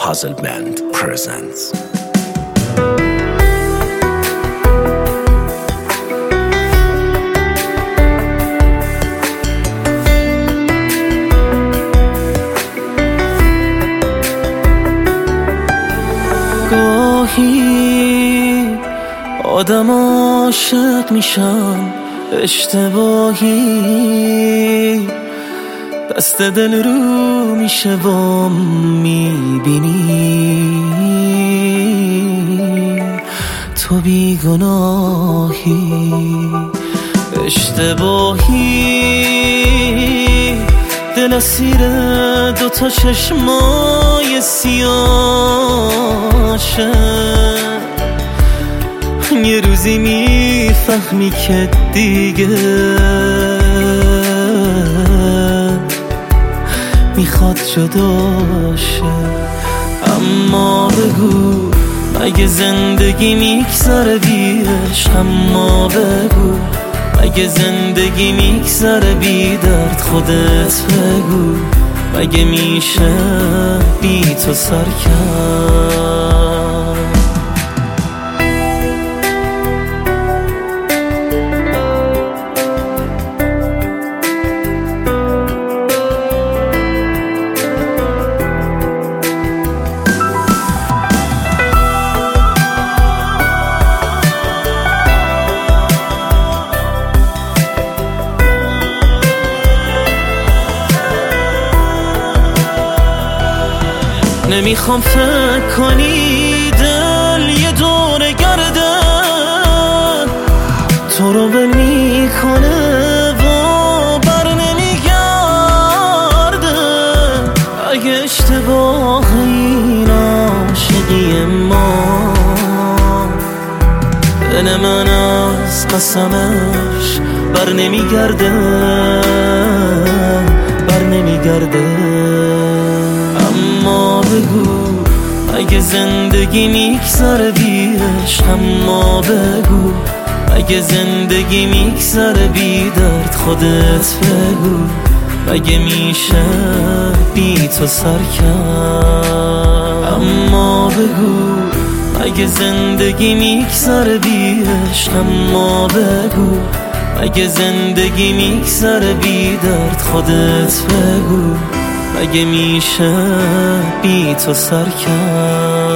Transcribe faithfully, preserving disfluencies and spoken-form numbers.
Puzzle Band presents. گاهی آدم عاشق میشم اشتباهی، دست دل رو میشه و میبینی تو بیگناهی. اشتباهی دل اسیر دوتا چشمای سیاشه، یه روزی میفهمی که دیگه میخواد جداشه. اما بگو مگه زندگی میگذره بی عشق؟ اما بگو مگه زندگی میگذره بی درد؟ خودت بگو مگه میشه بی تو سر کرد؟ نمیخوام فکر کنی دل یه دوره گرده تو رو ول میکنه و بر نمیگرده. اگه اشتباه این عاشقی ما، دل من از قسمش بر نمیگرده بر نمیگرده. اما بگو مگه زندگی میگذره بی عشق؟ اما بگو مگه زندگی میگذره بی درد؟ خودت بگو مگه میشه بی تو سر کرد؟ اما بگو مگه زندگی میگذره بی عشق؟ اما بگو مگه زندگی میگذره بی درد؟ خودت بگو مگه میشه بی تو سر کرد؟